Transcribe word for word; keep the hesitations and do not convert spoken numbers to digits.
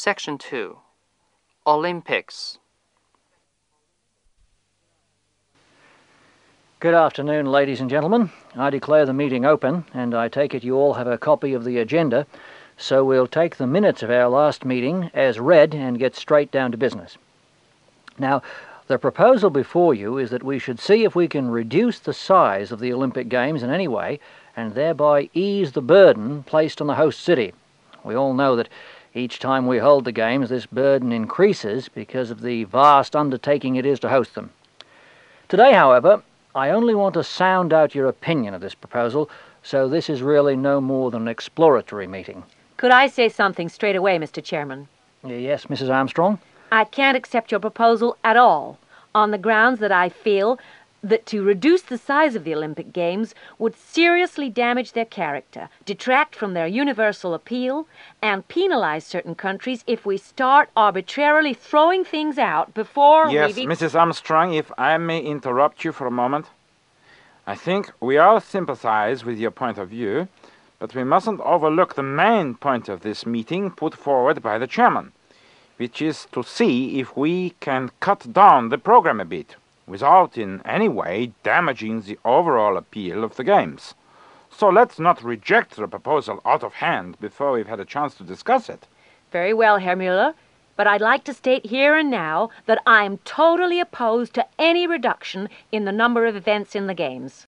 Section two. Olympics. Good afternoon, ladies and gentlemen. I declare the meeting open, and I take it you all have a copy of the agenda, so we'll take the minutes of our last meeting as read and get straight down to business. Now, the proposal before you is that we should see if we can reduce the size of the Olympic Games in any way, and thereby ease the burden placed on the host city. We all know that each time we hold the Games, this burden increases because of the vast undertaking it is to host them. Today, however, I only want to sound out your opinion of this proposal, so this is really no more than an exploratory meeting. Could I say something straight away, Mister Chairman? Yes, Missus Armstrong? I can't accept your proposal at all, on the grounds that I feel that to reduce the size of the Olympic Games would seriously damage their character, detract from their universal appeal, and penalize certain countries if we start arbitrarily throwing things out before Yes, we... Missus Armstrong, if I may interrupt you for a moment. I think we all sympathize with your point of view, but we mustn't overlook the main point of this meeting put forward by the chairman, which is to see if we can cut down the program a bit, without in any way damaging the overall appeal of the Games. So let's not reject the proposal out of hand before we've had a chance to discuss it. Very well, Herr Müller, but I'd like to state here and now that I'm totally opposed to any reduction in the number of events in the Games.